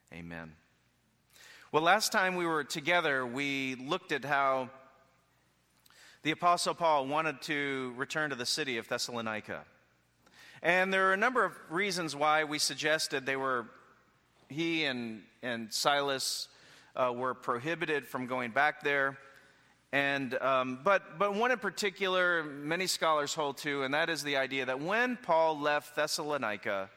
Amen. Well, last time we were together, we looked at how the Apostle Paul wanted to return to the city of Thessalonica. And there are a number of reasons why we suggested he and Silas were prohibited from going back there. And but one in particular, many scholars hold to, and that is the idea that when Paul left Thessalonica,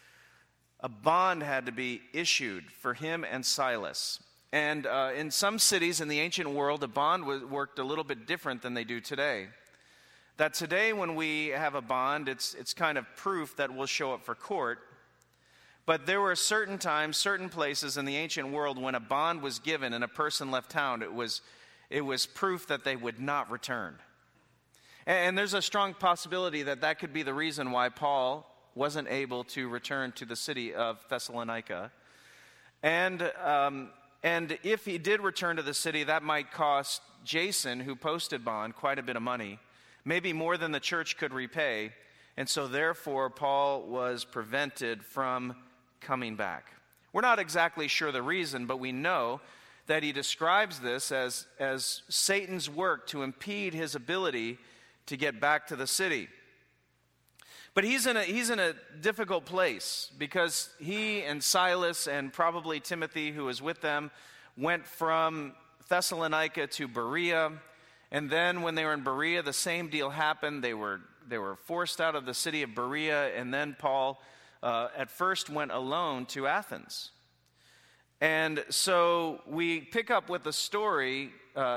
a bond had to be issued for him and Silas. And in some cities in the ancient world, a bond worked a little bit different than they do today. That today when we have a bond, it's kind of proof that we'll show up for court. But there were certain times, certain places in the ancient world when a bond was given and a person left town, it was proof that they would not return. And there's a strong possibility that could be the reason why Paul wasn't able to return to the city of Thessalonica. And if he did return to the city, that might cost Jason, who posted bond, quite a bit of money, maybe more than the church could repay. And so therefore, Paul was prevented from coming back. We're not exactly sure the reason, but we know that he describes this as Satan's work to impede his ability to get back to the city. But he's in a difficult place because he and Silas and probably Timothy, who was with them, went from Thessalonica to Berea. And then when they were in Berea, the same deal happened. They were forced out of the city of Berea, and then Paul at first went alone to Athens. And so we pick up with the story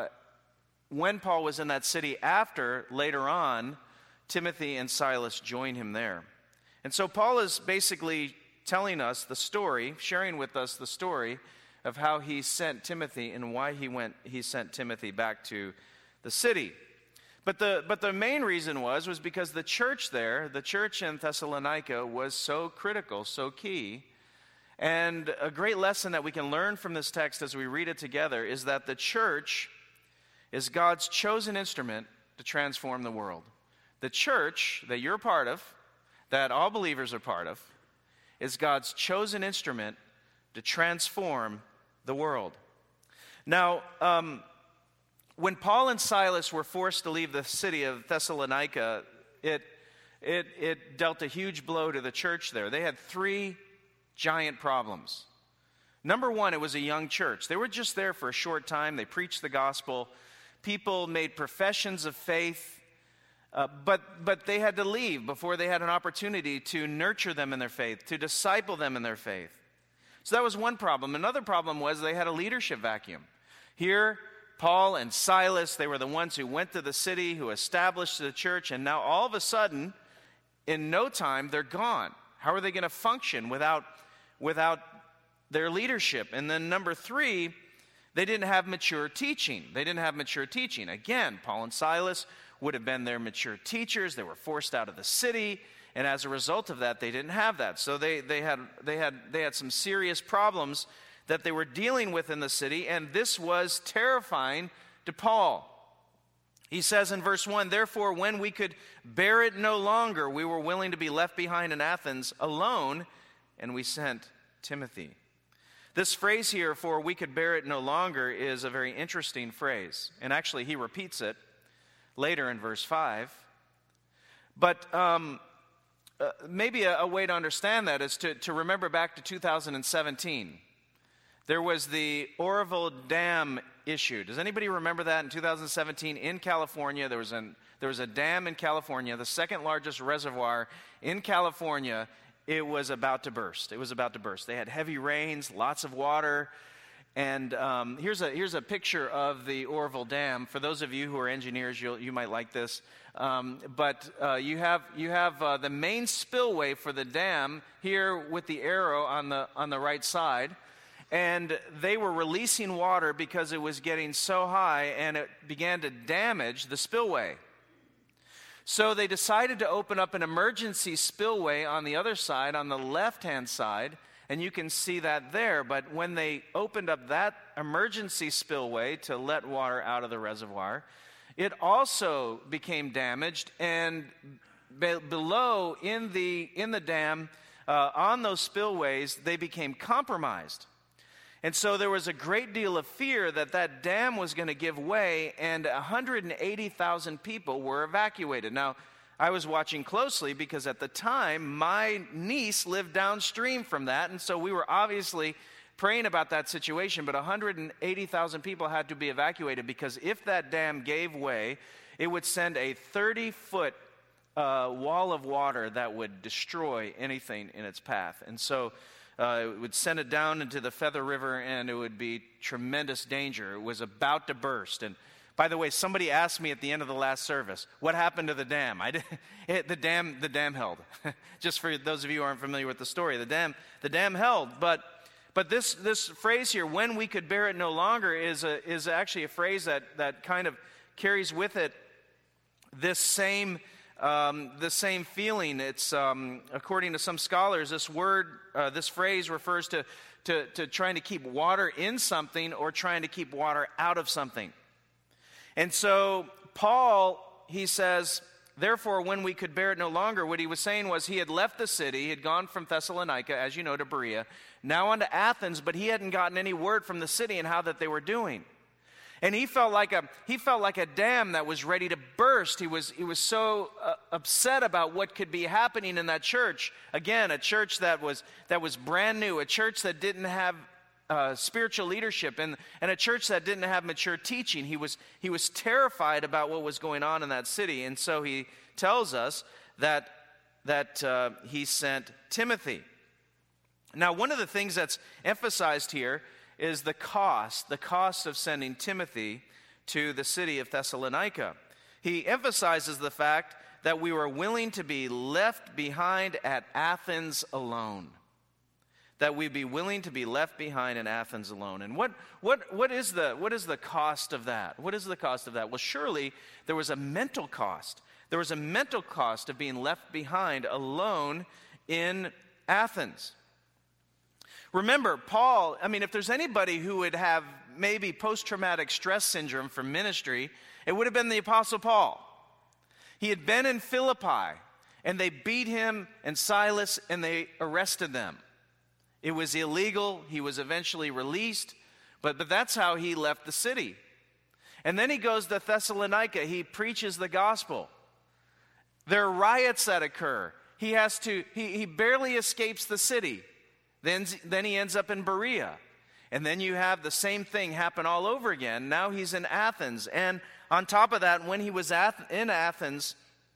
when Paul was in that city after, later on, Timothy and Silas joined him there. And so Paul is basically telling us the story, sharing with us the story of how he sent Timothy and why he sent Timothy back to the city. But the main reason was because the church in Thessalonica was so critical, so key. And a great lesson that we can learn from this text as we read it together is that the church is God's chosen instrument to transform the world. The church that you're a part of, that all believers are part of, is God's chosen instrument to transform the world. Now, when Paul and Silas were forced to leave the city of Thessalonica, it dealt a huge blow to the church there. They had three giant problems. Number one, it was a young church. They were just there for a short time. They preached the gospel. People made professions of faith. But they had to leave before they had an opportunity to nurture them in their faith, to disciple them in their faith. So that was one problem. Another problem was they had a leadership vacuum. Here, Paul and Silas, they were the ones who went to the city, who established the church, and now all of a sudden, in no time, they're gone. How are they going to function without their leadership? And then number three, they didn't have mature teaching. Again, Paul and Silas would have been their mature teachers. They were forced out of the city, and as a result of that, they didn't have that. So they had some serious problems that they were dealing with in the city, and this was terrifying to Paul. He says in verse 1, "Therefore, when we could bear it no longer, we were willing to be left behind in Athens alone, and we sent Timothy." This phrase here, "for we could bear it no longer," is a very interesting phrase. And actually, he repeats it later in verse 5. But maybe a way to understand that is to remember back to 2017. There was the Oroville Dam issue. Does anybody remember that? In 2017 in California, there was a dam in California, the second largest reservoir in California. It was about to burst. They had heavy rains, lots of water. And here's a picture of the Oroville Dam. For those of you who are engineers, you might like this. But you have the main spillway for the dam here with the arrow on the right side. And they were releasing water because it was getting so high, and it began to damage the spillway. So they decided to open up an emergency spillway on the other side, on the left-hand side, and you can see that there. But when they opened up that emergency spillway to let water out of the reservoir, it also became damaged, and below in the dam, on those spillways, they became compromised. And so there was a great deal of fear that that dam was going to give way, and 180,000 people were evacuated. Now, I was watching closely because at the time, my niece lived downstream from that, and so we were obviously praying about that situation, but 180,000 people had to be evacuated because if that dam gave way, it would send a 30-foot wall of water that would destroy anything in its path. And so it would send it down into the Feather River, and it would be tremendous danger. It was about to burst. And by the way, somebody asked me at the end of the last service, what happened to the dam? The dam held. Just for those of you who aren't familiar with the story, the dam held. But this phrase here, when we could bear it no longer, is actually a phrase that kind of carries with it this same feeling. It's according to some scholars, this phrase refers to trying to keep water in something or trying to keep water out of something. And so Paul, he says, therefore, when we could bear it no longer, what he was saying was he had left the city, he had gone from Thessalonica, as you know, to Berea, now on to Athens, but he hadn't gotten any word from the city and how that they were doing. And he felt like a dam that was ready to burst. He was so upset about what could be happening in that church. Again, a church that was brand new, a church that didn't have spiritual leadership, and a church that didn't have mature teaching. He was terrified about what was going on in that city, and so he tells us that he sent Timothy. Now, one of the things that's emphasized here is the cost of sending Timothy to the city of Thessalonica. He emphasizes the fact that we were willing to be left behind at Athens alone. That we'd be willing to be left behind in Athens alone. And what is the cost of that? What is the cost of that? Well, surely there was a mental cost. There was a mental cost of being left behind alone in Athens. Remember, Paul, if there's anybody who would have maybe post-traumatic stress syndrome from ministry, it would have been the Apostle Paul. He had been in Philippi, and they beat him and Silas, and they arrested them. It was illegal. He was eventually released, but that's how he left the city. And then he goes to Thessalonica. He preaches the gospel. There are riots that occur. He barely escapes the city. Then he ends up in Berea. And then you have the same thing happen all over again. Now he's in Athens. And on top of that, when he was in Athens,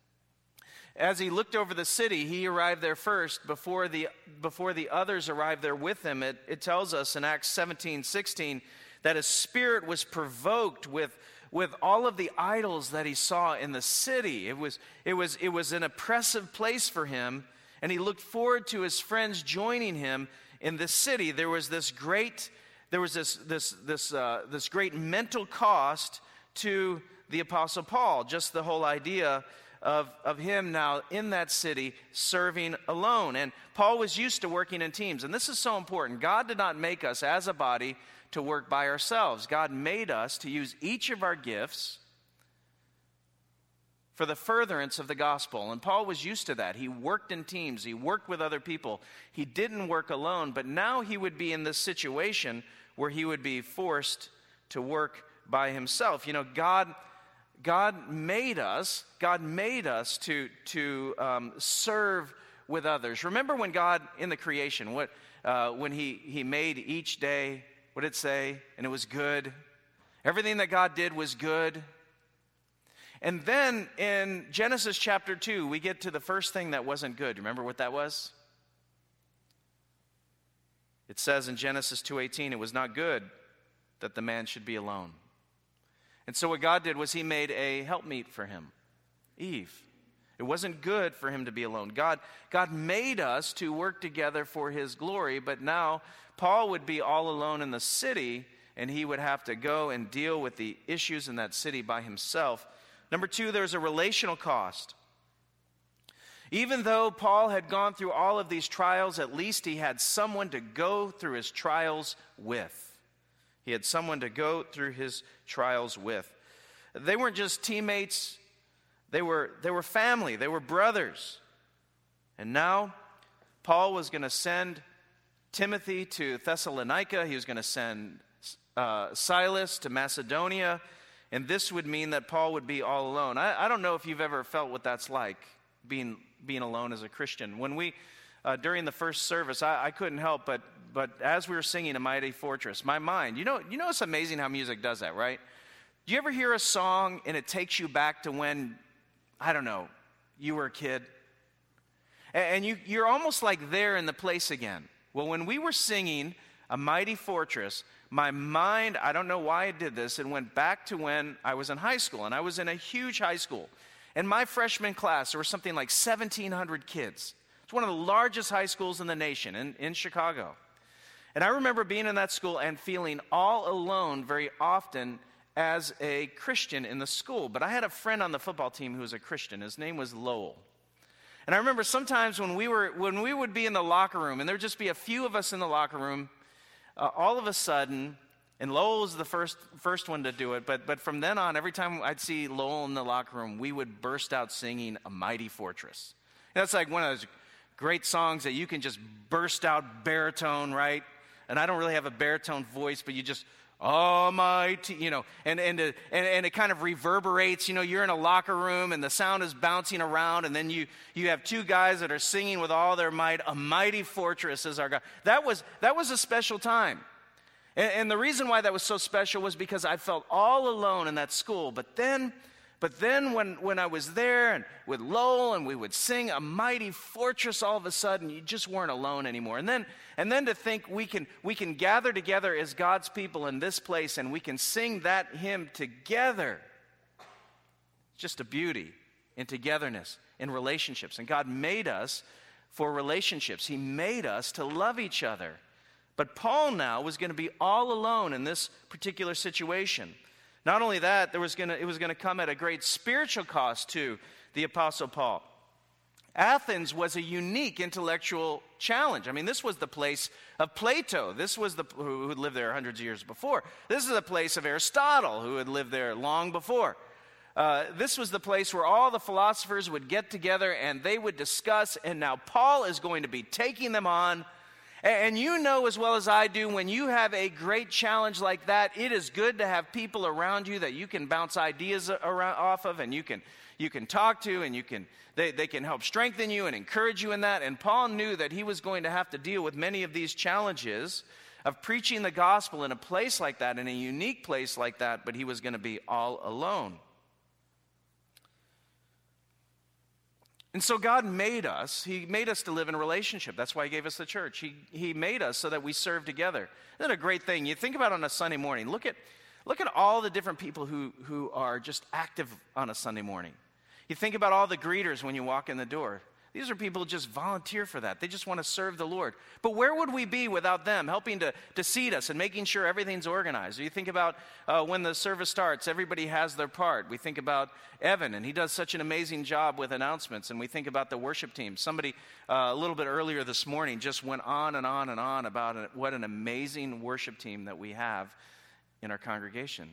as he looked over the city, he arrived there first before the others arrived there with him. It tells us in Acts 17:16 that his spirit was provoked with all of the idols that he saw in the city. It was an oppressive place for him, and he looked forward to his friends joining him in this city. There was this great mental cost to the Apostle Paul. Just the whole idea of him now in that city serving alone. And Paul was used to working in teams. And this is so important. God did not make us as a body to work by ourselves. God made us to use each of our gifts for the furtherance of the gospel. And Paul was used to that. He worked in teams. He worked with other people. He didn't work alone. But now he would be in this situation where he would be forced to work by himself. God made us to serve with others. Remember when God in the creation, when he made each day, what did it say? And it was good. Everything that God did was good. And then in Genesis chapter 2, we get to the first thing that wasn't good. Remember what that was? It says in Genesis 2:18, it was not good that the man should be alone. And so what God did was he made a helpmeet for him, Eve. It wasn't good for him to be alone. God made us to work together for his glory, but now Paul would be all alone in the city, and he would have to go and deal with the issues in that city by himself. Number 2, there's a relational cost. Even though Paul had gone through all of these trials, at least he had someone to go through his trials with. He had someone to go through his trials with. They weren't just teammates. They were family. They were brothers. And now Paul was going to send Timothy to Thessalonica. He was going to send Silas to Macedonia. And this would mean that Paul would be all alone. I don't know if you've ever felt what that's like, being alone as a Christian. When we, during the first service, I couldn't help but as we were singing A Mighty Fortress, my mind, you know it's amazing how music does that, right? Do you ever hear a song and it takes you back to when, I don't know, you were a kid? And you're almost like there in the place again. Well, when we were singing A Mighty Fortress, my mind, I don't know why I did this, it went back to when I was in high school. And I was in a huge high school. In my freshman class, there was something like 1,700 kids. It's one of the largest high schools in the nation, in Chicago. And I remember being in that school and feeling all alone very often as a Christian in the school. But I had a friend on the football team who was a Christian. His name was Lowell. And I remember sometimes when we would be in the locker room, and there would just be a few of us in the locker room, all of a sudden, and Lowell was the first one to do it, but from then on, every time I'd see Lowell in the locker room, we would burst out singing A Mighty Fortress. And that's like one of those great songs that you can just burst out baritone, right? And I don't really have a baritone voice, but you just, almighty, and it kind of reverberates. You're in a locker room and the sound is bouncing around, and then you have two guys that are singing with all their might, A Mighty Fortress is our God. That was a special time. And the reason why that was so special was because I felt all alone in that school. But then when I was there and with Lowell and we would sing A Mighty Fortress, all of a sudden you just weren't alone anymore. And then to think we can gather together as God's people in this place and we can sing that hymn together. It's just a beauty in togetherness, in relationships. And God made us for relationships. He made us to love each other. But Paul now was going to be all alone in this particular situation. Not only that, it was going to come at a great spiritual cost to the Apostle Paul. Athens was a unique intellectual challenge. I mean, this was the place of Plato. This was who had lived there hundreds of years before. This is the place of Aristotle, who had lived there long before. This was the place where all the philosophers would get together and they would discuss, and now Paul is going to be taking them on. And you know as well as I do, when you have a great challenge like that, it is good to have people around you that you can bounce ideas off of, and you can talk to, and they can help strengthen you and encourage you in that. And Paul knew that he was going to have to deal with many of these challenges of preaching the gospel in a place like that, in a unique place like that, but he was going to be all alone. And so God made us. He made us to live in a relationship. That's why he gave us the church. He made us so that we serve together. Isn't that a great thing? You think about it on a Sunday morning. Look at all the different people who are just active on a Sunday morning. You think about all the greeters when you walk in the door. These are people who just volunteer for that. They just want to serve the Lord. But where would we be without them helping to seat us and making sure everything's organized? You think about when the service starts, everybody has their part. We think about Evan, and he does such an amazing job with announcements. And we think about the worship team. Somebody a little bit earlier this morning just went on and on and on about what an amazing worship team that we have in our congregation.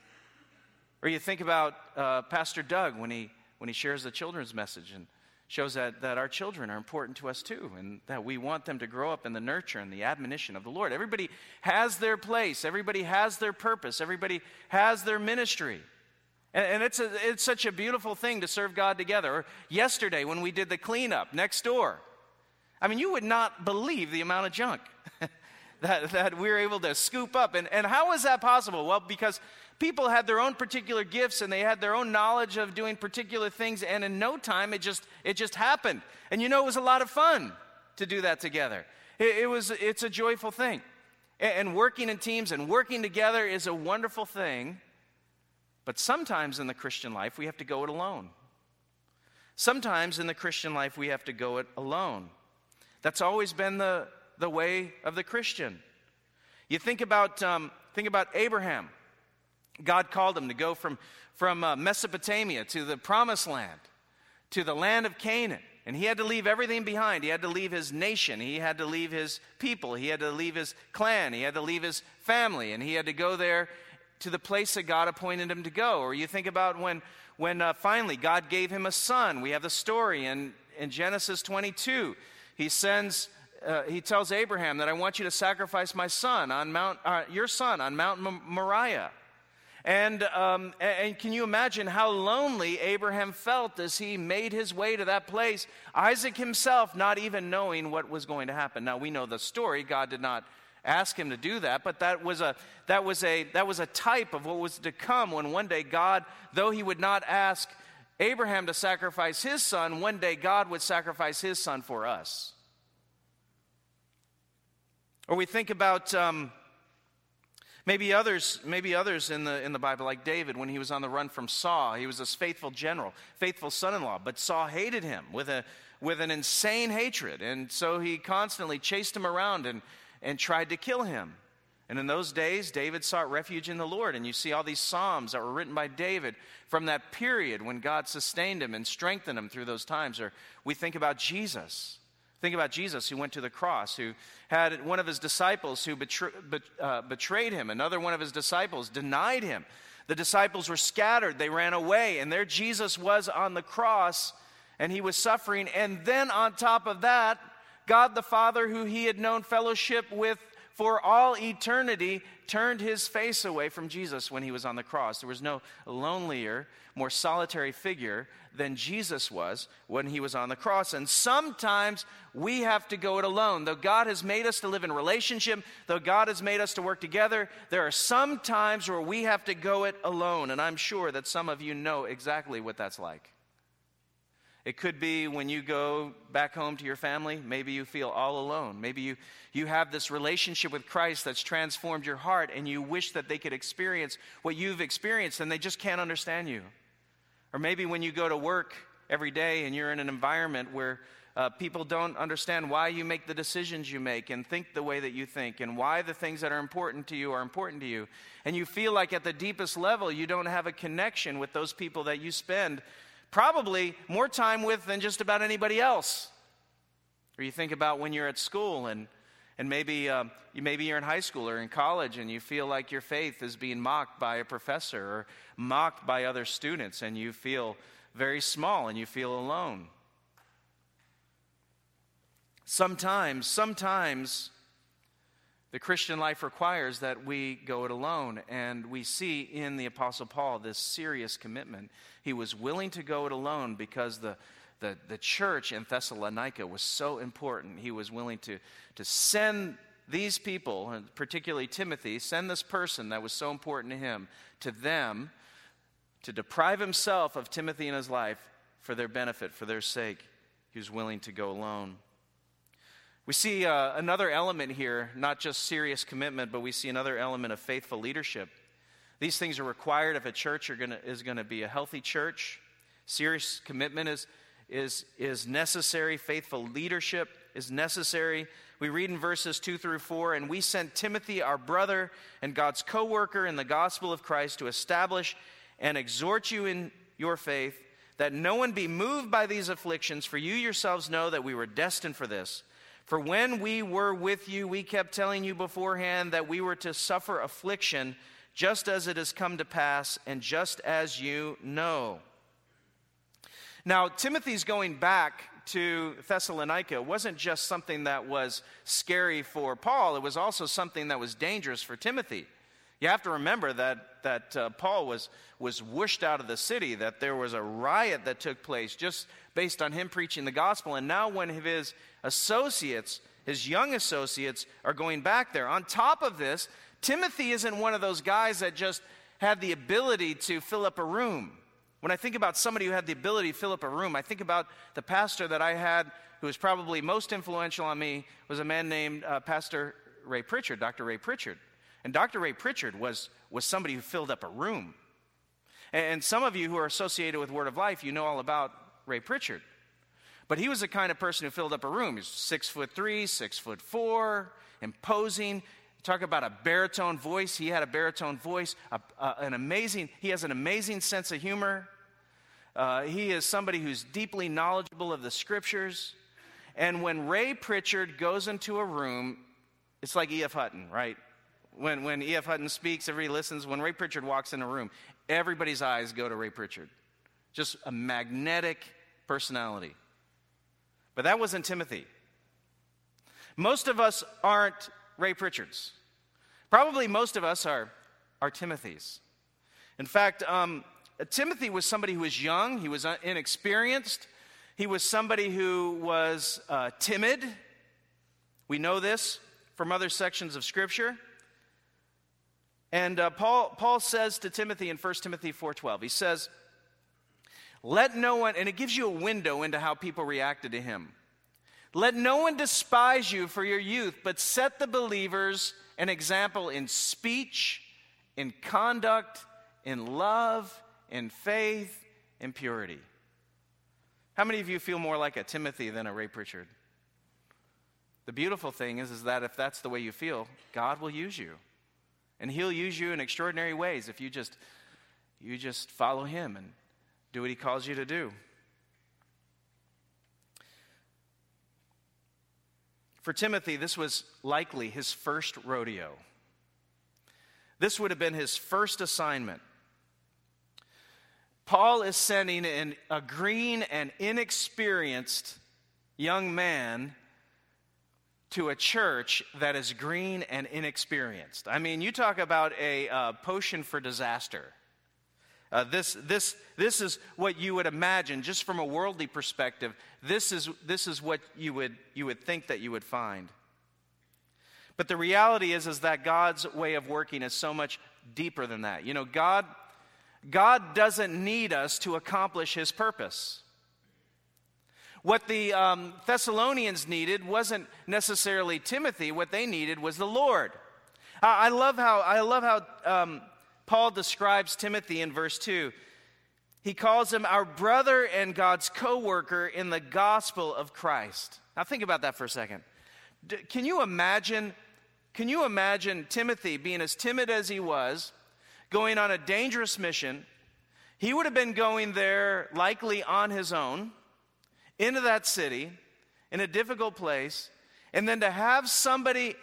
Or you think about Pastor Doug when he shares the children's message and shows that our children are important to us too, and that we want them to grow up in the nurture and the admonition of the Lord. Everybody has their place. Everybody has their purpose. Everybody has their ministry. And it's such a beautiful thing to serve God together. Or yesterday when we did the cleanup next door, I mean, you would not believe the amount of junk that we were able to scoop up. And how is that possible? Well, because people had their own particular gifts and they had their own knowledge of doing particular things, and in no time it just happened. And it was a lot of fun to do that together. It's a joyful thing. And working in teams and working together is a wonderful thing. But sometimes in the Christian life we have to go it alone. Sometimes in the Christian life we have to go it alone. That's always been the way of the Christian. You think about Abraham. God called him to go from Mesopotamia to the Promised Land, to the land of Canaan. And he had to leave everything behind. He had to leave his nation. He had to leave his people. He had to leave his clan. He had to leave his family. And he had to go there to the place that God appointed him to go. Or you think about when finally God gave him a son. We have the story in Genesis 22. He sends Abraham that I want you to sacrifice my son on your son on Mount Moriah. And can you imagine how lonely Abraham felt as he made his way to that place? Isaac himself not even knowing what was going to happen. Now we know the story. God did not ask him to do that, but that was a type of what was to come when one day God, though he would not ask Abraham to sacrifice his son, one day God would sacrifice his son for us. Or we think about maybe others in the Bible, like David, when he was on the run from Saul. He was this faithful general, faithful son-in-law, but Saul hated him with an insane hatred, and so he constantly chased him around and tried to kill him. And in those days, David sought refuge in the Lord, and you see all these psalms that were written by David from that period when God sustained him and strengthened him through those times. Or we think about Jesus. Think about Jesus, who went to the cross, who had one of his disciples who betrayed him. Another one of his disciples denied him. The disciples were scattered. They ran away. And there Jesus was on the cross, and he was suffering. And then on top of that, God the Father, who he had known fellowship with for all eternity, turned his face away from Jesus when he was on the cross. There was no lonelier, more solitary figure than Jesus was when he was on the cross. And sometimes we have to go it alone. Though God has made us to live in relationship, though God has made us to work together, there are some times where we have to go it alone. And I'm sure that some of you know exactly what that's like. It could be when you go back home to your family, maybe you feel all alone. Maybe you have this relationship with Christ that's transformed your heart, and you wish that they could experience what you've experienced, and they just can't understand you. Or maybe when you go to work every day and you're in an environment where people don't understand why you make the decisions you make and think the way that you think, and why the things that are important to you are important to you. And you feel like at the deepest level you don't have a connection with those people that you spend probably more time with than just about anybody else. Or you think about when you're at school and maybe you're in high school or in college, and you feel like your faith is being mocked by a professor or mocked by other students, and you feel very small and you feel alone. Sometimes the Christian life requires that we go it alone, and we see in the Apostle Paul this serious commitment. He was willing to go it alone because the church in Thessalonica was so important. He was willing to send these people, and particularly Timothy, send this person that was so important to him, to them, to deprive himself of Timothy in his life for their benefit, for their sake. He was willing to go alone. We see another element here, not just serious commitment, but we see another element of faithful leadership. These things are required if a church is going to be a healthy church. Serious commitment is necessary. Faithful leadership is necessary. We read in verses 2 through 4, and we sent Timothy, our brother and God's co-worker in the gospel of Christ, to establish and exhort you in your faith, that no one be moved by these afflictions, for you yourselves know that we were destined for this. For when we were with you, we kept telling you beforehand that we were to suffer affliction, just as it has come to pass, and just as you know. Now, Timothy's going back to Thessalonica wasn't just something that was scary for Paul. It was also something that was dangerous for Timothy. You have to remember that Paul was whooshed out of the city, that there was a riot that took place just based on him preaching the gospel. And now when his associates, his young associates, are going back there, on top of this, Timothy isn't one of those guys that just had the ability to fill up a room. When I think about somebody who had the ability to fill up a room, I think about the pastor that I had who was probably most influential on me, was a man named Pastor Ray Pritchard, Dr. Ray Pritchard. And Dr. Ray Pritchard was somebody who filled up a room. And some of you who are associated with Word of Life, you know all about Ray Pritchard. But he was the kind of person who filled up a room. He was 6'3", 6'4", imposing. Talk about a baritone voice. He had a baritone voice, he has an amazing sense of humor. He is somebody who's deeply knowledgeable of the Scriptures. And when Ray Pritchard goes into a room, it's like E.F. Hutton, right? When E.F. Hutton speaks, everybody listens. When Ray Pritchard walks in a room, everybody's eyes go to Ray Pritchard. Just a magnetic personality. But that wasn't Timothy. Most of us aren't Ray Pritchards. Probably most of us are Timothys. In fact, Timothy was somebody who was young. He was inexperienced. He was somebody who was timid. We know this from other sections of Scripture. And Paul says to Timothy in 1 Timothy 4:12, he says, let no one, and it gives you a window into how people reacted to him. Let no one despise you for your youth, but set the believers an example in speech, in conduct, in love, in faith, in purity. How many of you feel more like a Timothy than a Ray Pritchard? The beautiful thing is that if that's the way you feel, God will use you. And he'll use you in extraordinary ways if you just follow him and do what he calls you to do. For Timothy, this was likely his first rodeo. This would have been his first assignment. Paul is sending in a green and inexperienced young man to a church that is green and inexperienced. I mean, you talk about a potion for disaster. This is what you would imagine, just from a worldly perspective. This is what you would think that you would find. But the reality is that God's way of working is so much deeper than that. You know, God doesn't need us to accomplish his purpose. What the Thessalonians needed wasn't necessarily Timothy. What they needed was the Lord. I love how Paul describes Timothy in verse 2. He calls him our brother and God's co-worker in the gospel of Christ. Now think about that for a second. Can you imagine Timothy being as timid as he was, going on a dangerous mission? He would have been going there likely on his own, into that city, in a difficult place, and then to have somebody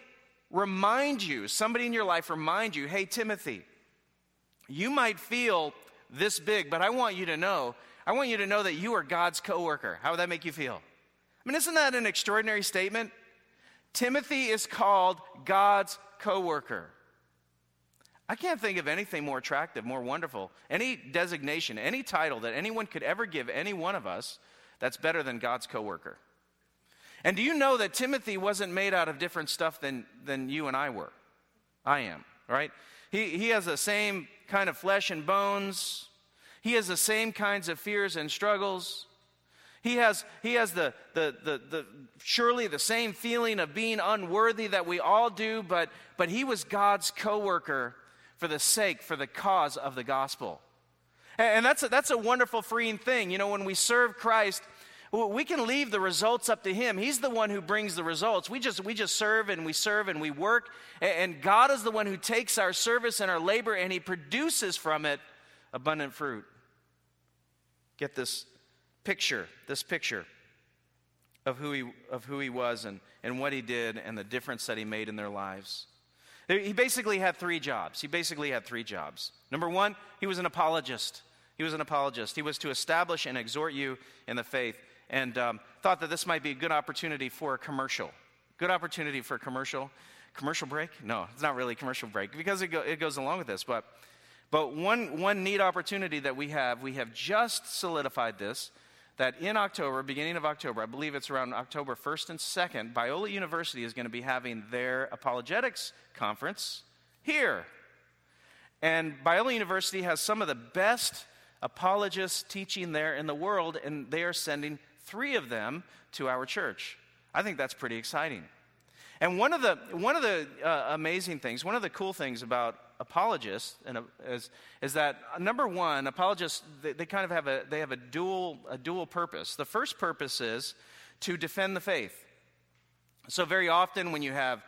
in your life remind you, hey, Timothy, you might feel this big, but I want you to know that you are God's co-worker. How would that make you feel? I mean, isn't that an extraordinary statement? Timothy is called God's co-worker. I can't think of anything more attractive, more wonderful, any designation, any title that anyone could ever give any one of us that's better than God's co-worker. And do you know that Timothy wasn't made out of different stuff than you and I were? I am, right? He has the same kind of flesh and bones. He has the same kinds of fears and struggles. He has the surely the same feeling of being unworthy that we all do, but he was God's co-worker for the cause of the gospel. And that's a wonderful, freeing thing. You know, when we serve Christ, we can leave the results up to him. He's the one who brings the results. We just serve and we work. And God is the one who takes our service and our labor and he produces from it abundant fruit. Get this picture of who he was and what he did and the difference that he made in their lives. He basically had three jobs. Number one, he was an apologist. He was to establish and exhort you in the faith. And thought that this might be a good opportunity for a commercial. Commercial break? No, it's not really a commercial break because it goes along with this. But one neat opportunity that we have just solidified this, that in October, beginning of October, I believe it's around October 1st and 2nd, Biola University is going to be having their apologetics conference here. And Biola University has some of the best apologists teaching there in the world, and they are sending 3 of them to our church. I think that's pretty exciting. And one of the amazing things, one of the cool things about apologists is that number one, apologists they kind of have a dual purpose. The first purpose is to defend the faith. So very often when you have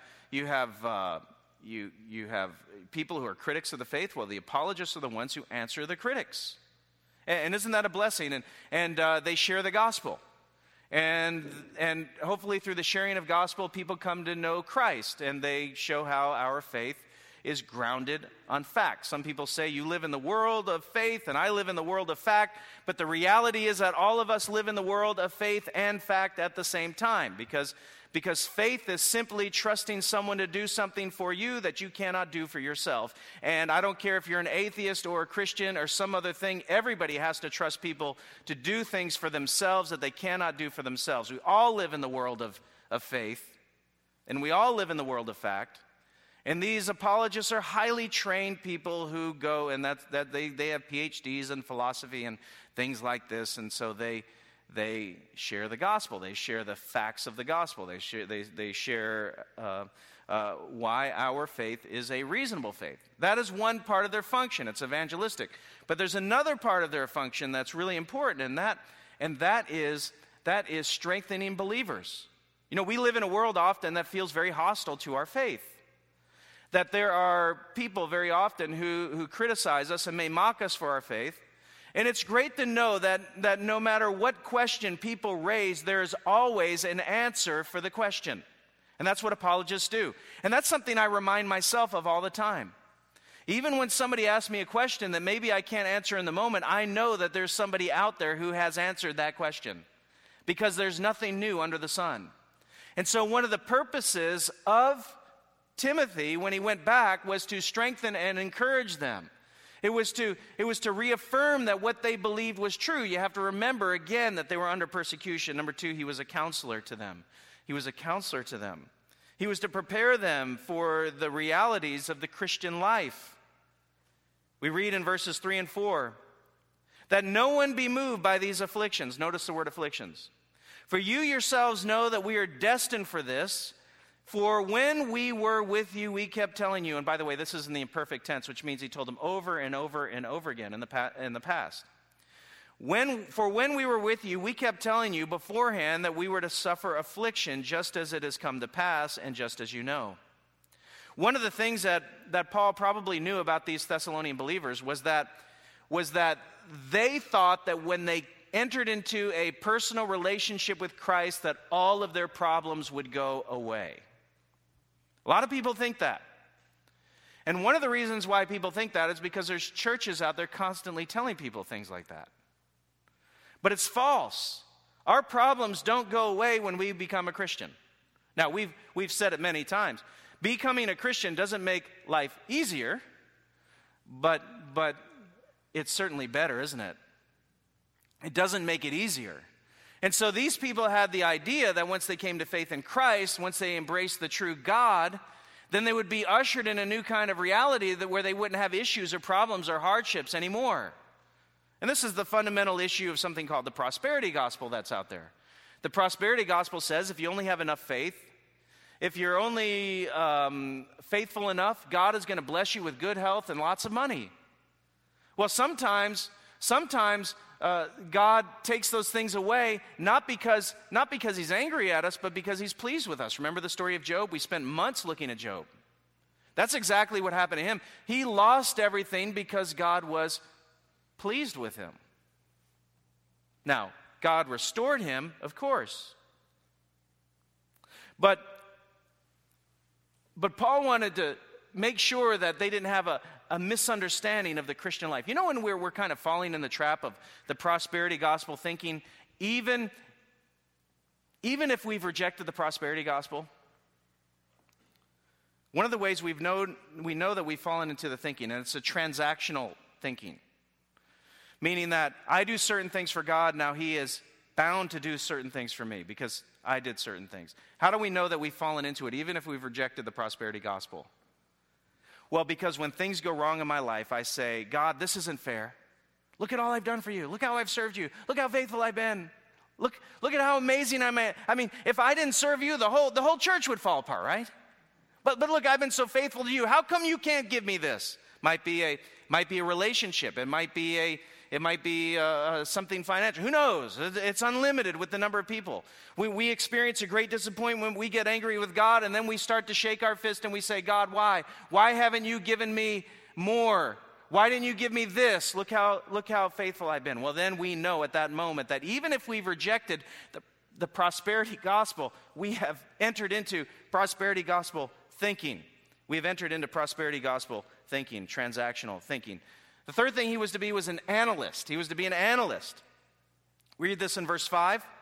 people who are critics of the faith, well, the apologists are the ones who answer the critics. And isn't that a blessing? And they share the gospel. And hopefully through the sharing of gospel, people come to know Christ. And they show how our faith is grounded on fact. Some people say you live in the world of faith and I live in the world of fact. But the reality is that all of us live in the world of faith and fact at the same time. Because Because faith is simply trusting someone to do something for you that you cannot do for yourself. And I don't care if you're an atheist or a Christian or some other thing, everybody has to trust people to do things for themselves that they cannot do for themselves. We all live in the world of faith, and we all live in the world of fact. And these apologists are highly trained people who go, and they have PhDs in philosophy and things like this, and so they share the gospel. They share the facts of the gospel. They share why our faith is a reasonable faith. That is one part of their function. It's evangelistic. But there's another part of their function that's really important, and that is strengthening believers. You know, we live in a world often that feels very hostile to our faith. That there are people very often who criticize us and may mock us for our faith. And it's great to know that no matter what question people raise, there is always an answer for the question. And that's what apologists do. And that's something I remind myself of all the time. Even when somebody asks me a question that maybe I can't answer in the moment, I know that there's somebody out there who has answered that question. Because there's nothing new under the sun. And so one of the purposes of Timothy, when he went back, was to strengthen and encourage them. It was to reaffirm that what they believed was true. You have to remember, again, that they were under persecution. Number two, he was a counselor to them. He was a counselor to them. He was to prepare them for the realities of the Christian life. We read in verses 3 and 4, that no one be moved by these afflictions. Notice the word afflictions. For you yourselves know that we are destined for this. For when we were with you, we kept telling you, and by the way, this is in the imperfect tense, which means he told them over and over and over again in the past. For when we were with you, we kept telling you beforehand that we were to suffer affliction, just as it has come to pass, and just as you know. One of the things that Paul probably knew about these Thessalonian believers was that they thought that when they entered into a personal relationship with Christ, that all of their problems would go away. A lot of people think that. And one of the reasons why people think that is because there's churches out there constantly telling people things like that. But it's false. Our problems don't go away when we become a Christian. Now, we've said it many times. Becoming a Christian doesn't make life easier, but it's certainly better, isn't it? It doesn't make it easier. And so these people had the idea that once they came to faith in Christ, once they embraced the true God, then they would be ushered in a new kind of reality where they wouldn't have issues or problems or hardships anymore. And this is the fundamental issue of something called the prosperity gospel that's out there. The prosperity gospel says if you only have enough faith, if you're only faithful enough, God is going to bless you with good health and lots of money. Well, sometimes God takes those things away, not because he's angry at us, but because he's pleased with us. Remember the story of Job? We spent months looking at Job. That's exactly what happened to him. He lost everything because God was pleased with him. Now, God restored him, of course. But Paul wanted to make sure that they didn't have a misunderstanding of the Christian life. You know when we're kind of falling in the trap of the prosperity gospel thinking, even if we've rejected the prosperity gospel, one of the ways we know that we've fallen into the thinking, and it's a transactional thinking, meaning that I do certain things for God, now he is bound to do certain things for me because I did certain things. How do we know that we've fallen into it, even if we've rejected the prosperity gospel? Well, because when things go wrong in my life, I say, God, this isn't fair. Look at all I've done for you. Look how I've served you. Look how faithful I've been. Look at how amazing I'm at. I mean, if I didn't serve you, the whole church would fall apart, right? But look, I've been so faithful to you. How come you can't give me this? Might be a relationship. It might be something financial. Who knows? It's unlimited with the number of people. We experience a great disappointment. We get angry with God, and then we start to shake our fist and we say, God, why? Why haven't you given me more? Why didn't you give me this? Look how faithful I've been. Well, then we know at that moment that even if we've rejected the prosperity gospel, we have entered into prosperity gospel thinking. We have entered into prosperity gospel thinking, transactional thinking. The third thing he was to be was an analyst. He was to be an analyst. Read this in verse 5.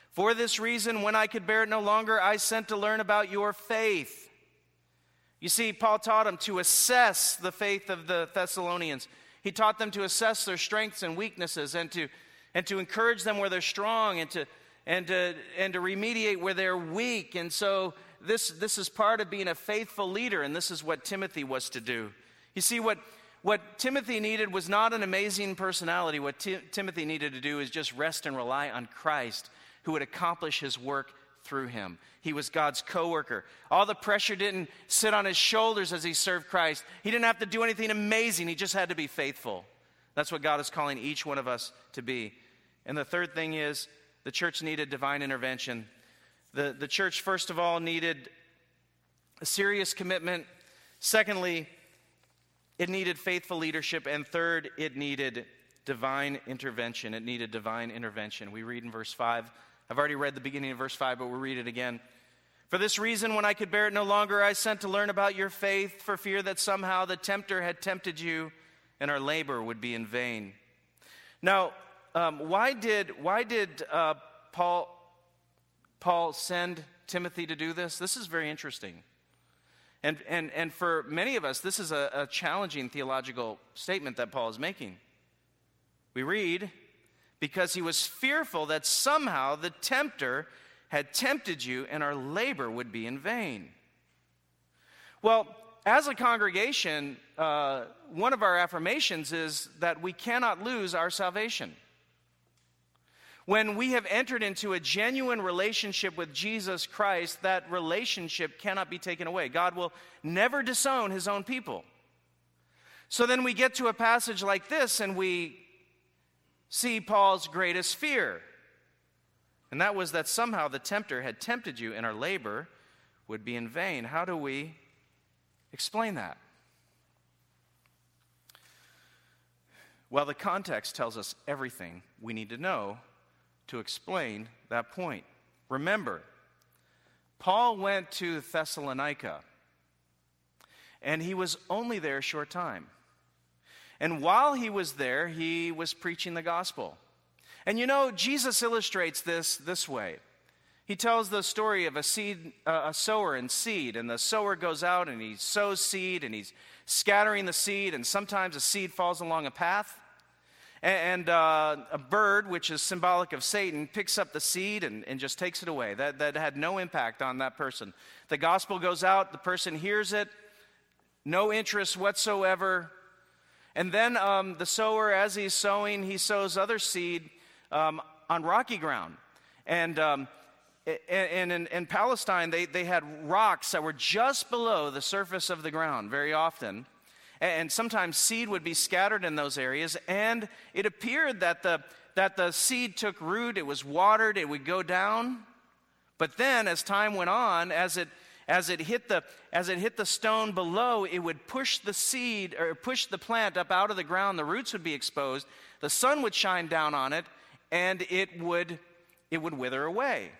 For this reason, when I could bear it no longer, I sent to learn about your faith. You see, Paul taught them to assess the faith of the Thessalonians. He taught them to assess their strengths and weaknesses, and to encourage them where they're strong, and to remediate where they're weak. And so this is part of being a faithful leader, and this is what Timothy was to do. You see, what Timothy needed was not an amazing personality. What Timothy needed to do is just rest and rely on Christ, who would accomplish his work through him. He was God's co-worker. All the pressure didn't sit on his shoulders as he served Christ. He didn't have to do anything amazing. He just had to be faithful. That's what God is calling each one of us to be. And the third thing is, the church needed divine intervention. The church, first of all, needed a serious commitment. Secondly, it needed faithful leadership. And third, it needed divine intervention. It needed divine intervention. We read in verse 5. I've already read the beginning of verse 5, but we'll read it again. For this reason, when I could bear it no longer, I sent to learn about your faith, for fear that somehow the tempter had tempted you, and our labor would be in vain. Now, why did Paul send Timothy to do this? This is very interesting. And for many of us, this is a challenging theological statement that Paul is making. We read, because he was fearful that somehow the tempter had tempted you and our labor would be in vain. Well, as a congregation, one of our affirmations is that we cannot lose our salvation. When we have entered into a genuine relationship with Jesus Christ, that relationship cannot be taken away. God will never disown his own people. So then we get to a passage like this and we see Paul's greatest fear. And that was that somehow the tempter had tempted you and our labor would be in vain. How do we explain that? Well, the context tells us everything we need to know to explain that point. Remember, Paul went to Thessalonica, and he was only there a short time. And while he was there, he was preaching the gospel. And you know, Jesus illustrates this way. He tells the story of a sower and seed. And the sower goes out and he sows seed and he's scattering the seed. And sometimes a seed falls along a path. And a bird, which is symbolic of Satan, picks up the seed and just takes it away. That had no impact on that person. The gospel goes out, the person hears it, no interest whatsoever. And then the sower, as he's sowing, he sows other seed on rocky ground. And in Palestine, they had rocks that were just below the surface of the ground very often. And sometimes seed would be scattered in those areas. And it appeared that the seed took root, it was watered, it would go down. But then as time went on, as it hit the stone below, it would push the seed or push the plant up out of the ground. The roots would be exposed. The sun would shine down on it, and it would wither away.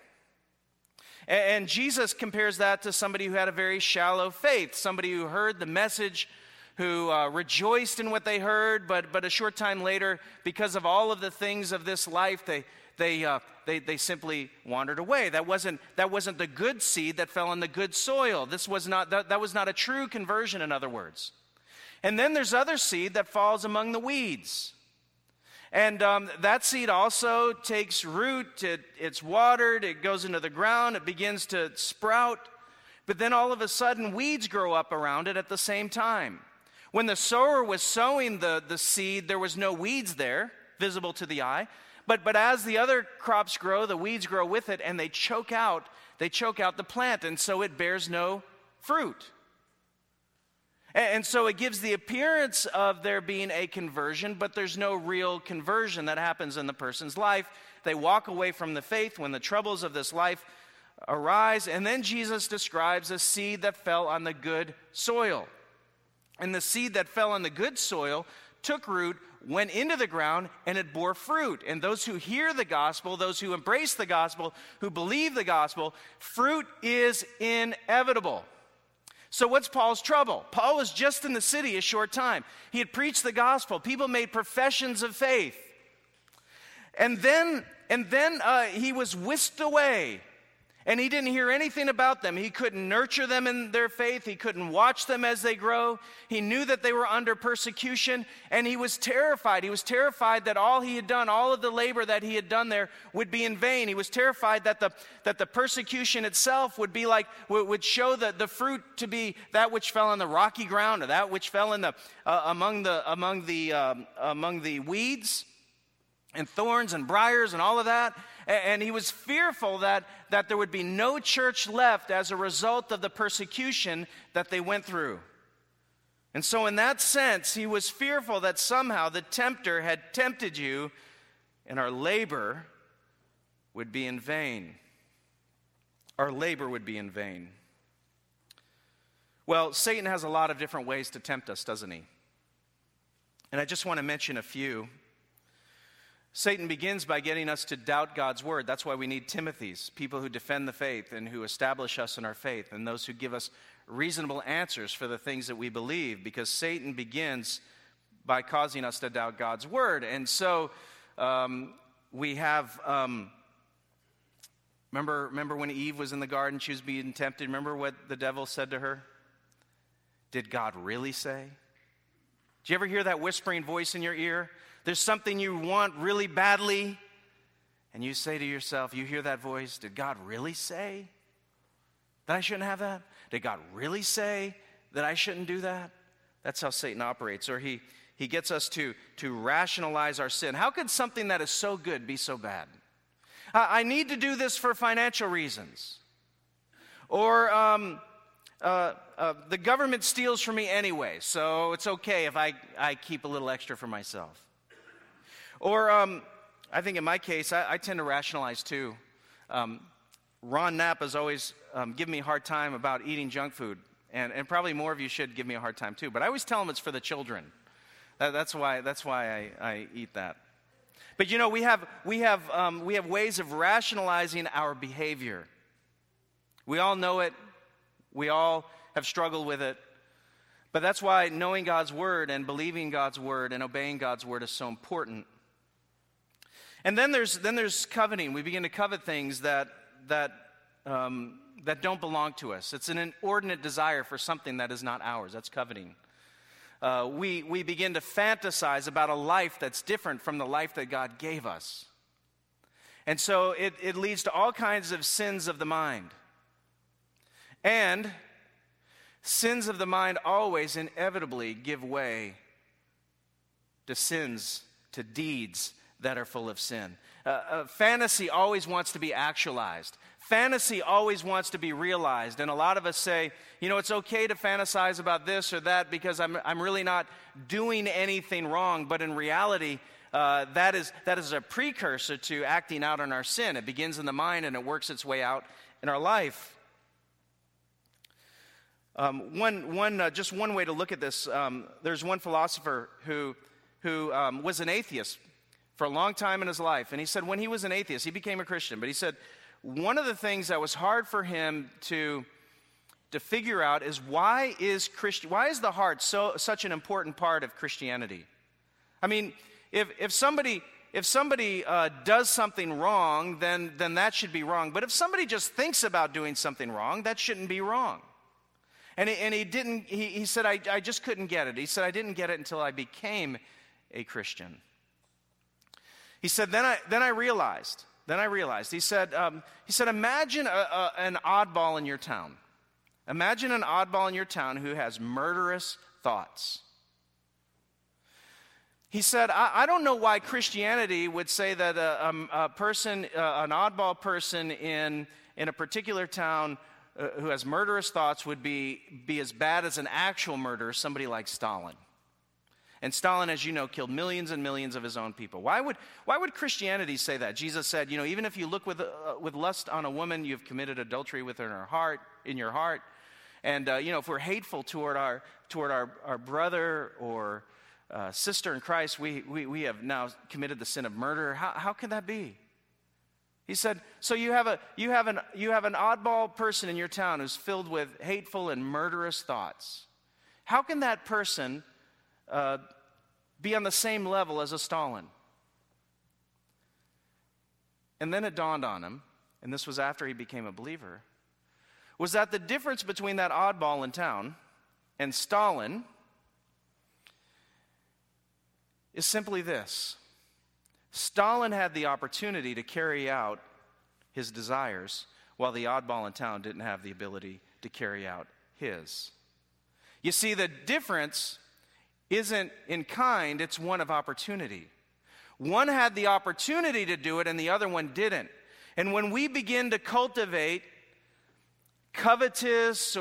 And Jesus compares that to somebody who had a very shallow faith, somebody who heard the message, who rejoiced in what they heard, but a short time later, because of all of the things of this life, they simply wandered away. That wasn't the good seed that fell on the good soil. That was not a true conversion, in other words. And then there's other seed that falls among the weeds. And that seed also takes root, it's watered, it goes into the ground, it begins to sprout. But then all of a sudden, weeds grow up around it at the same time. When the sower was sowing the seed, there was no weeds there, visible to the eye. But as the other crops grow, the weeds grow with it, and they choke out the plant, and so it bears no fruit. And so it gives the appearance of there being a conversion, but there's no real conversion that happens in the person's life. They walk away from the faith when the troubles of this life arise. And then Jesus describes a seed that fell on the good soil. And the seed that fell on the good soil took root, went into the ground, and it bore fruit. And those who hear the gospel, those who embrace the gospel, who believe the gospel, fruit is inevitable. So what's Paul's trouble? Paul was just in the city a short time. He had preached the gospel. People made professions of faith. And then he was whisked away. And he didn't hear anything about them. He couldn't nurture them in their faith. He couldn't watch them as they grow. He knew that they were under persecution, and he was terrified. He was terrified that all he had done, all of the labor that he had done there would be in vain. He was terrified that the persecution itself would would show the fruit to be that which fell on the rocky ground, or that which fell in among the weeds and thorns and briars and all of that. And he was fearful that there would be no church left as a result of the persecution that they went through. And so in that sense, he was fearful that somehow the tempter had tempted you and our labor would be in vain. Our labor would be in vain. Well, Satan has a lot of different ways to tempt us, doesn't he? And I just want to mention a few. Satan begins by getting us to doubt God's word. That's why we need Timothys, people who defend the faith and who establish us in our faith, and those who give us reasonable answers for the things that we believe, because Satan begins by causing us to doubt God's word. And so we have, remember when Eve was in the garden, she was being tempted? Remember what the devil said to her? Did God really say? Did you ever hear that whispering voice in your ear? There's something you want really badly, and you say to yourself, you hear that voice, did God really say that I shouldn't have that? Did God really say that I shouldn't do that? That's how Satan operates. Or he gets us to rationalize our sin. How could something that is so good be so bad? I need to do this for financial reasons. Or the government steals from me anyway, so it's okay if I keep a little extra for myself. Or I think in my case, I tend to rationalize too. Ron Knapp has always given me a hard time about eating junk food. And probably more of you should give me a hard time too. But I always tell him it's for the children. That's why I eat that. But you know, we have ways of rationalizing our behavior. We all know it. We all have struggled with it. But that's why knowing God's word and believing God's word and obeying God's word is so important. And then there's coveting. We begin to covet things that don't belong to us. It's an inordinate desire for something that is not ours. That's coveting. We begin to fantasize about a life that's different from the life that God gave us. And so it leads to all kinds of sins of the mind. And sins of the mind always inevitably give way to sins, to deeds that are full of sin. Fantasy always wants to be actualized. Fantasy always wants to be realized. And a lot of us say, you know, it's okay to fantasize about this or that because I'm really not doing anything wrong. But in reality, that is a precursor to acting out on our sin. It begins in the mind and it works its way out in our life. Just one way to look at this, there's one philosopher who was an atheist for a long time in his life. And he said when he was an atheist, he became a Christian. But he said one of the things that was hard for him to figure out is why is the heart such an important part of Christianity? I mean, if somebody does something wrong, then that should be wrong. But if somebody just thinks about doing something wrong, that shouldn't be wrong. And he said, I just couldn't get it. He said, I didn't get it until I became a Christian. He said, then I realized. He said, imagine an oddball in your town. Imagine an oddball in your town who has murderous thoughts. He said, I don't know why Christianity would say that an oddball person in a particular town who has murderous thoughts would be as bad as an actual murderer, somebody like Stalin. And Stalin, as you know, killed millions and millions of his own people. Why would Christianity say that? Jesus said, you know, even if you look with lust on a woman, you've committed adultery with her in your heart. And you know, if we're hateful toward our brother or sister in Christ, we have now committed the sin of murder. How can that be? He said, so you have an oddball person in your town who's filled with hateful and murderous thoughts. How can that person be on the same level as a Stalin? and then it dawned on him, and this was after he became a believer, was that the difference between that oddball in town and Stalin is simply this. Stalin had the opportunity to carry out his desires, while the oddball in town didn't have the ability to carry out his. You see, the difference isn't in kind, it's one of opportunity. One had the opportunity to do it, and the other one didn't. And when we begin to cultivate covetous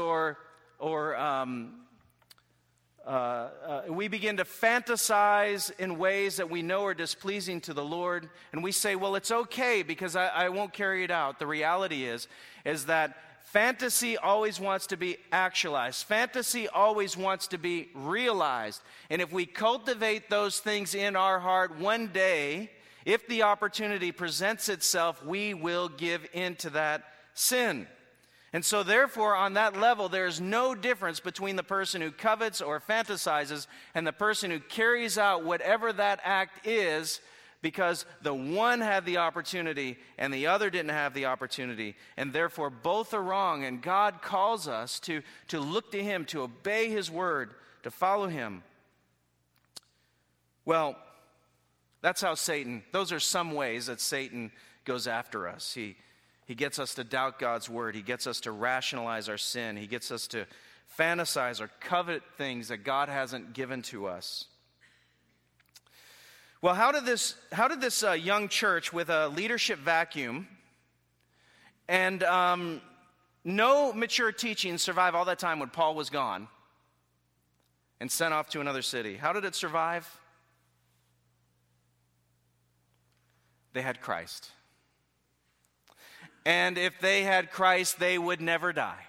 we begin to fantasize in ways that we know are displeasing to the Lord, and we say, well, it's okay because I won't carry it out. The reality is that fantasy always wants to be actualized. Fantasy always wants to be realized. And if we cultivate those things in our heart, one day, if the opportunity presents itself, we will give in to that sin. And so therefore, on that level, there is no difference between the person who covets or fantasizes and the person who carries out whatever that act is, because the one had the opportunity and the other didn't have the opportunity, and therefore both are wrong. And God calls us to look to Him, to obey His word, to follow Him. Well, that's how those are some ways that Satan goes after us. He gets us to doubt God's word. He gets us to rationalize our sin. He gets us to fantasize or covet things that God hasn't given to us. Well, how did this young church with a leadership vacuum and no mature teaching survive all that time when Paul was gone and sent off to another city? How did it survive? They had Christ. And if they had Christ, they would never die.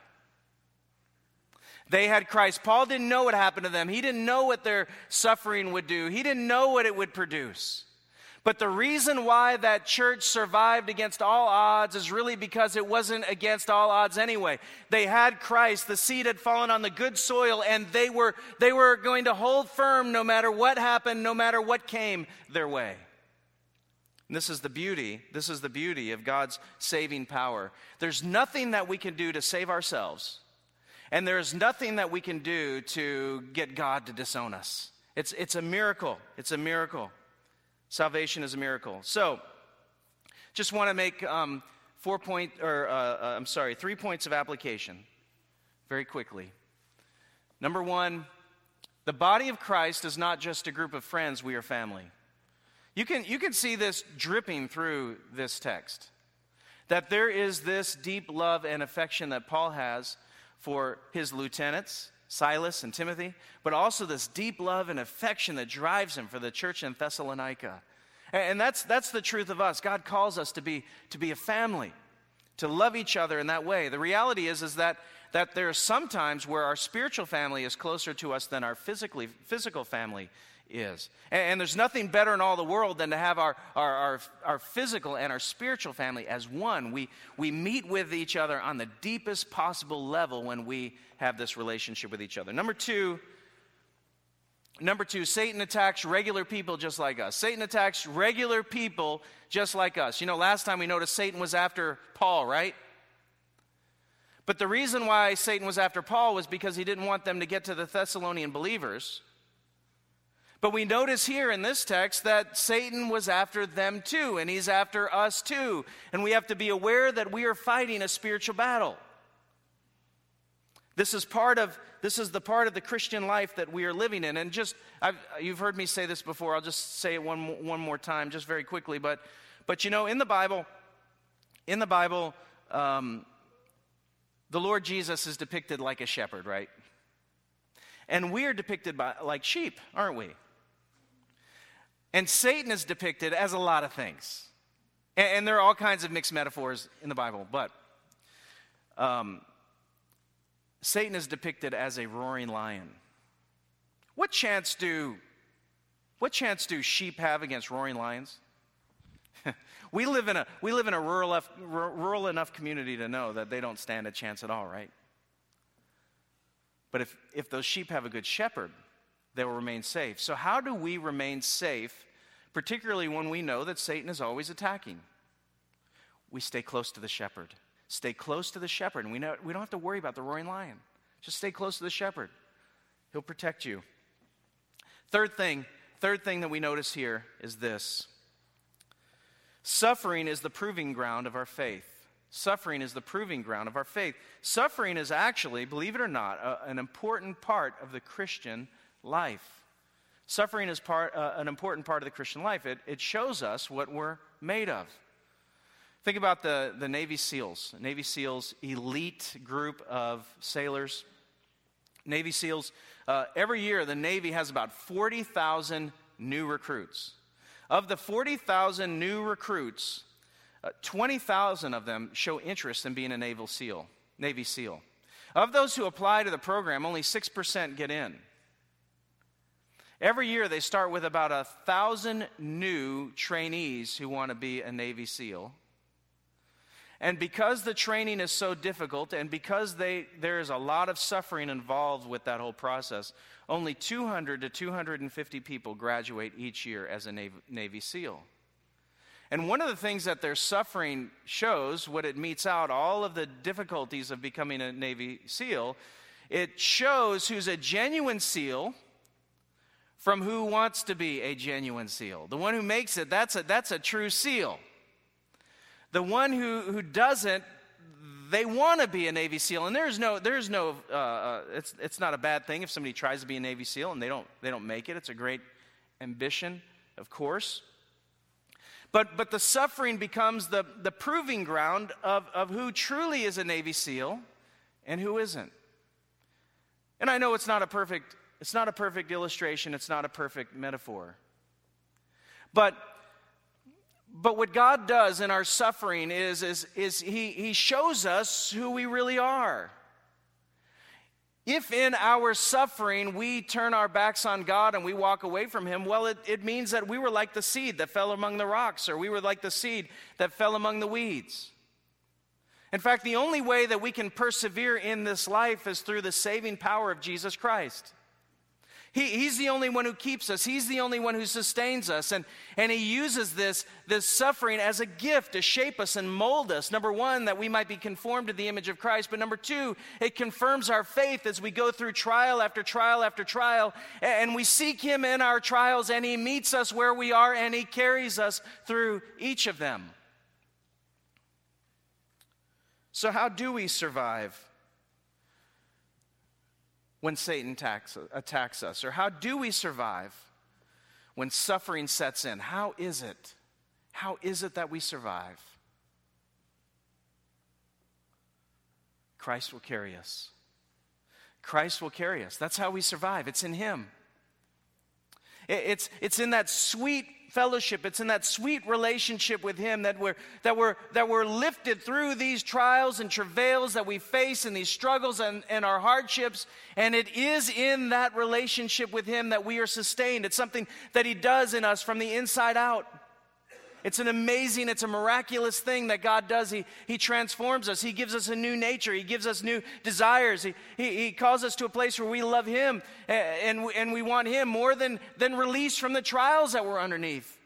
They had Christ. Paul didn't know what happened to them. He didn't know what their suffering would do. He didn't know what it would produce. But the reason why that church survived against all odds is really because it wasn't against all odds anyway. They had Christ. The seed had fallen on the good soil, and they were going to hold firm no matter what happened, no matter what came their way. And this is the beauty of God's saving power. There's nothing that we can do to save ourselves, and there's nothing that we can do to get God to disown us. It's a miracle. It's a miracle. Salvation is a miracle. So, just want to make 3 points of application very quickly. Number one, the body of Christ is not just a group of friends, we are family. You can see this dripping through this text, that there is this deep love and affection that Paul has for his lieutenants, Silas and Timothy, but also this deep love and affection that drives him for the church in Thessalonica. And that's the truth of us. God calls us to be a family, to love each other in that way. The reality is that there are some times where our spiritual family is closer to us than our physical family is. And there's nothing better in all the world than to have our physical and our spiritual family as one. We meet with each other on the deepest possible level when we have this relationship with each other. Number two, Satan attacks regular people just like us. Satan attacks regular people just like us. You know, last time we noticed Satan was after Paul, right? But the reason why Satan was after Paul was because he didn't want them to get to the Thessalonian believers. But we notice here in this text that Satan was after them too, and he's after us too. And we have to be aware that we are fighting a spiritual battle. This is the part of the Christian life that we are living in. And you've heard me say this before. I'll just say it one more time, just very quickly. But you know, in the Bible, the Lord Jesus is depicted like a shepherd, right? And we are depicted like sheep, aren't we? And Satan is depicted as a lot of things. And there are all kinds of mixed metaphors in the Bible. But Satan is depicted as a roaring lion. What chance do sheep have against roaring lions? We live in a rural enough community to know that they don't stand a chance at all, right? But if those sheep have a good shepherd, they will remain safe. So how do we remain safe, particularly when we know that Satan is always attacking? we stay close to the shepherd. Stay close to the shepherd. And we don't have to worry about the roaring lion. Just stay close to the shepherd. He'll protect you. Third thing that we notice here is this. Suffering is the proving ground of our faith. Suffering is the proving ground of our faith. Suffering is actually, believe it or not, an important part of the Christian life. Suffering is an important part of the Christian life. It shows us what we're made of. Think about the Navy SEALs. Navy SEALs, elite group of sailors. Navy SEALs, every year the Navy has about 40,000 new recruits. Of the 40,000 new recruits, 20,000 of them show interest in being a Navy SEAL. Of those who apply to the program, only 6% get in. Every year they start with about 1,000 new trainees who want to be a Navy SEAL. And because the training is so difficult and because there is a lot of suffering involved with that whole process, only 200 to 250 people graduate each year as a Navy SEAL. And one of the things that their suffering shows, what it meets out, all of the difficulties of becoming a Navy SEAL, it shows who's a genuine SEAL from who wants to be a genuine SEAL. The one who makes it, that's a true SEAL. The one who doesn't, they want to be a Navy SEAL, and it's not a bad thing if somebody tries to be a Navy SEAL and they don't make it. It's a great ambition, of course. But the suffering becomes the proving ground of who truly is a Navy SEAL and who isn't. And I know it's not a perfect illustration, it's not a perfect metaphor. But what God does in our suffering is He shows us who we really are. If in our suffering we turn our backs on God and we walk away from Him, well, it means that we were like the seed that fell among the rocks, or we were like the seed that fell among the weeds. In fact, the only way that we can persevere in this life is through the saving power of Jesus Christ. He's the only one who keeps us. He's the only one who sustains us. And He uses this suffering as a gift to shape us and mold us. Number one, that we might be conformed to the image of Christ. But number two, it confirms our faith as we go through trial after trial after trial. And we seek Him in our trials, and He meets us where we are, and He carries us through each of them. So how do we survive when Satan attacks us? Or how do we survive when suffering sets in? How is it? How is it that we survive? Christ will carry us. Christ will carry us. That's how we survive. It's in Him. It's in that sweet fellowship. It's in that sweet relationship with Him that we're lifted through these trials and travails that we face and these struggles and our hardships. And it is in that relationship with Him that we are sustained. It's something that He does in us from the inside out. It's a miraculous thing that God does. He transforms us. He gives us a new nature. He gives us new desires. He calls us to a place where we love Him and we want Him more than release from the trials that we're underneath.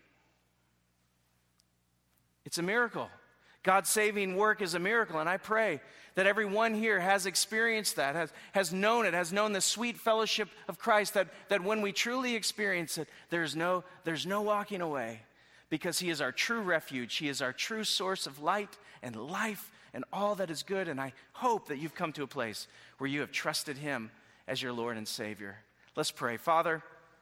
It's a miracle. God's saving work is a miracle, and I pray that everyone here has experienced that, has known it, has known the sweet fellowship of Christ, that when we truly experience it, there's no walking away. Because He is our true refuge. He is our true source of light and life and all that is good. And I hope that you've come to a place where you have trusted Him as your Lord and Savior. Let's pray. Father,